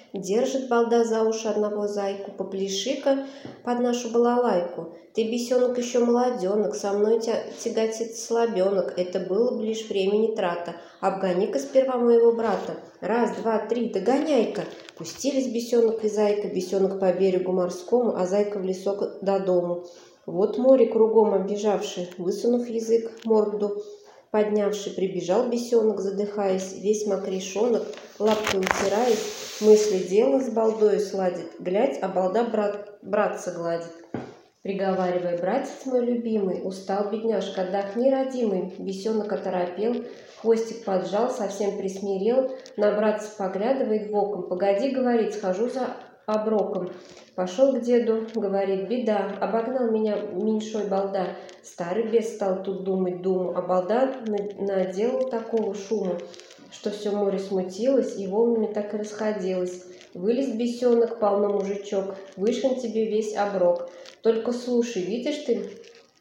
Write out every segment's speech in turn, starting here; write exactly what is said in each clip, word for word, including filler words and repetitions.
Держит балда за уши одного зайку, попляши-ка под нашу балалайку. Ты, бесенок, еще молоденок, со мной тя тяготит слабенок, это было бы лишь времени трата. Обгони-ка сперва моего брата. Раз, два, три, догоняй-ка. Пустились бесенок и зайка, бесенок по берегу морскому, а зайка в лесок до дому. Вот море кругом оббежавший, высунув язык, морду поднявший, прибежал бесенок, задыхаясь, весь мокрешонок, лапкой утираясь, мысли дело с балдою сладит, глядь, а балда брат, братца гладит. Приговаривай, братец мой любимый, устал бедняжка, отдохни, родимый. Бесенок оторопел, хвостик поджал, совсем присмирел, на братца поглядывает боком. Погоди, говорит, схожу за оброком. Пошел к деду, говорит, беда, обогнал меня меньшой балда. Старый бес стал тут думать думу, а балда наделал такого шума, что все море смутилось и волнами так и расходилось. Вылез бесенок, полно мужичок, вышел тебе весь оброк. Только слушай, видишь ты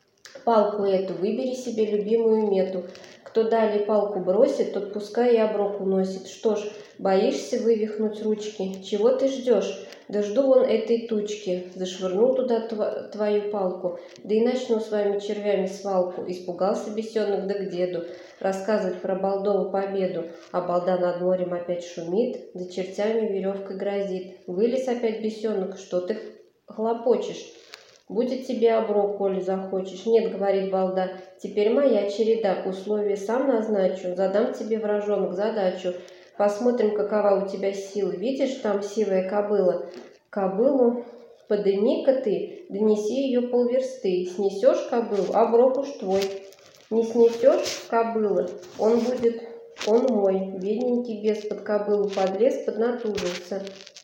палку эту, выбери себе любимую мету. Кто далее палку бросит, тот пускай и оброк уносит. Что ж, боишься вывихнуть ручки? Чего ты ждешь? Да жду вон этой тучки. Зашвырнул туда тв твою палку, да и начну своими червями свалку. Испугался бесенок, да к деду рассказывать про балдову победу. А балда над морем опять шумит, да чертями веревкой грозит. Вылез опять бесенок, что ты хлопочешь? Будет тебе оброк, коли захочешь. Нет, говорит балда, теперь моя череда, условия сам назначу, задам тебе, вражонок, задачу. Посмотрим, какова у тебя сила. Видишь, там сивая кобыла. Кобылу подыми-ка ты, донеси ее полверсты. Снесешь кобылу, оброк уж твой. Не снесешь кобылы, он будет, он мой. Бедненький бес под кобылу подлез, поднатужился.